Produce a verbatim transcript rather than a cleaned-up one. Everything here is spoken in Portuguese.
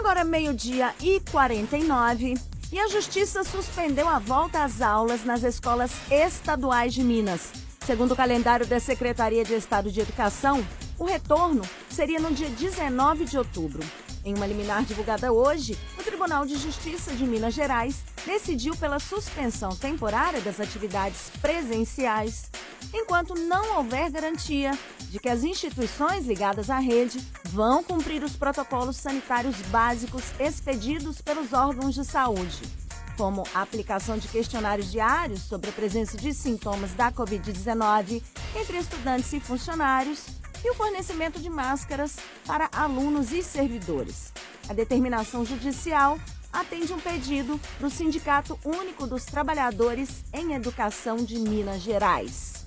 Agora meio-dia e quarenta e nove e a Justiça suspendeu a volta às aulas nas escolas estaduais de Minas. Segundo o calendário da Secretaria de Estado de Educação, o retorno seria no dia dezenove de outubro. Em uma liminar divulgada hoje, o Tribunal de Justiça de Minas Gerais decidiu pela suspensão temporária das atividades presenciais, enquanto não houver garantia de que as instituições ligadas à rede vão cumprir os protocolos sanitários básicos expedidos pelos órgãos de saúde, como a aplicação de questionários diários sobre a presença de sintomas da covid dezenove entre estudantes e funcionários e o fornecimento de máscaras para alunos e servidores. A determinação judicial atende um pedido do Sindicato Único dos Trabalhadores em Educação de Minas Gerais.